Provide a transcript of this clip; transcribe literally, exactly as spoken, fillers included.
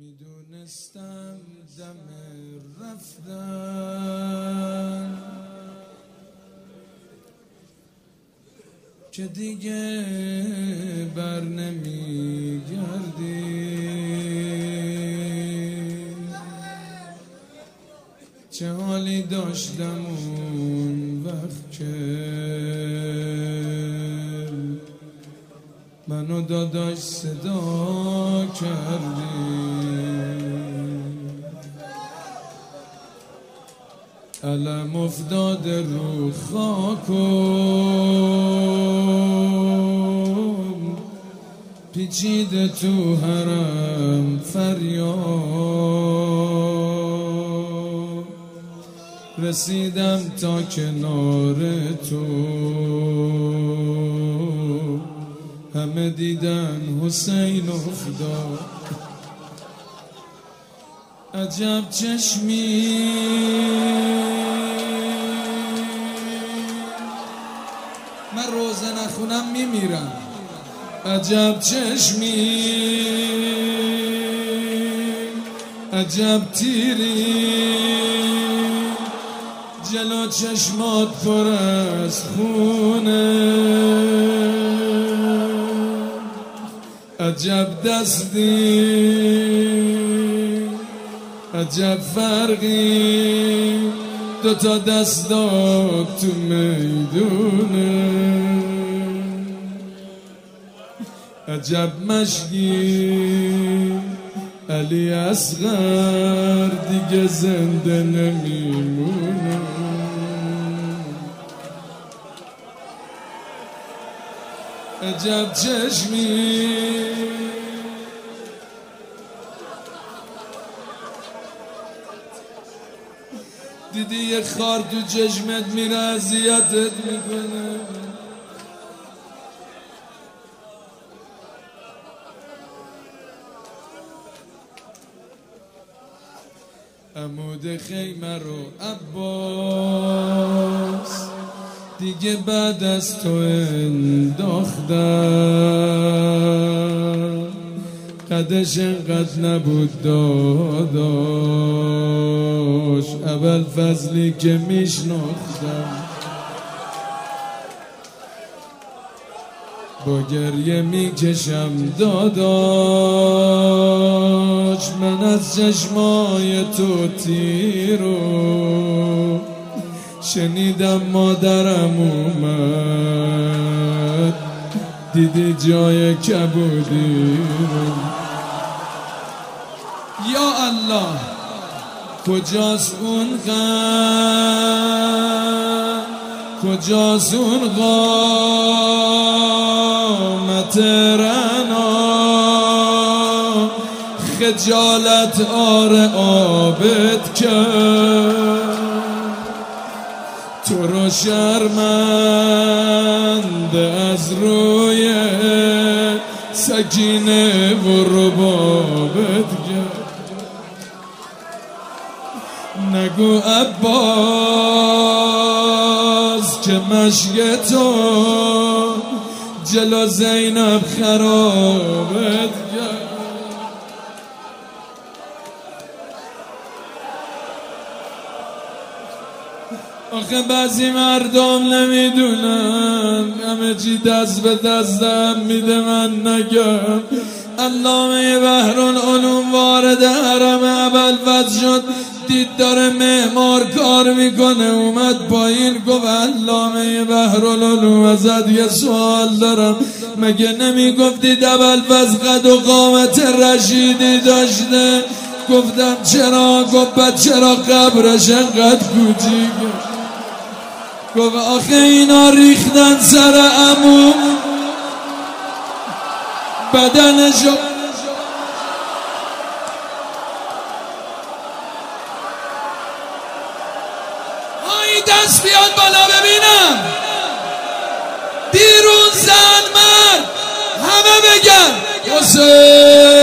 میدونستم دم رفتن که دیگه بر نمیگردی، چه حالی داشتم اون وقت که منو داداش صدا کردی. علم افتاد رو خاکم، پیچیده تو حرم فریاد، رسیدم تا کنار تو، همه دیدن حسین افتاد. عجب چشمی من روزه نخونم میمیرم. عجب چشمی عجب تیری، جلو چشمات پر از خونه. عجب دستی عجب فرقی، دوتا دستات تو میدونه. عجب مشکی علی اصغر دیگه زنده نمیمونه. عجب چشمی دیدی یه خار تو چشمت میره اذیتت میکنه. عمود خیمه رو عباس دیگه بعد از تو انداختم، قدش انقدر نبود داداش، اول فضلی که میشناختم با گریه میکشم داداش. من از چشمای تو تیرو شنیدم مادرم اومد، دیدی جای کبودی رو. یا الله کجاست اون غم، کجاست اون قامت رنا، خجالت آره آبت کرد، تو رو شرمنده از روی سکینه و ربابت کرد. نگو عباس که مشک تو جلو زینب خرابت کرد. آخه بعضی مردم نمیدونن همه چی دست به دستم میده من نگم. علامه بحرالعلوم وارد حرم ابوالفضل شد، دید داره معمار کار میکنه، اومد پایین گفت علامه بحرالعلوم ازت یه سوال دارم، مگه نمیگفتید ابوالفضل قد و قامت رشیدی داشته؟ گفتم چرا؟ گفت بعد چرا قبرش انقدر کوچیکه؟ گفت آخه اینا ریختن سر عمو بدنشو. آی دست بیاد بالا ببینم، بیرون زن مرد همه بگن حسین.